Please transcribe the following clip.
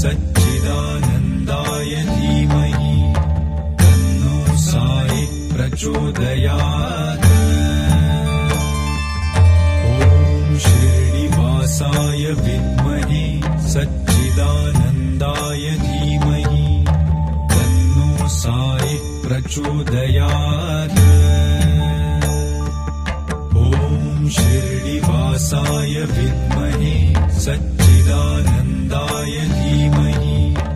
सच्चिदानन्दाय धीमहि तन्नो साई प्रचोदयात्। ॐ शिरडिवासाय विद्महे सच्चिदानन्दाय धीमहि तन्नो साई प्रचोदयात्। ॐ शिरडिवासाय विद्महे सच्चिदानन्दाय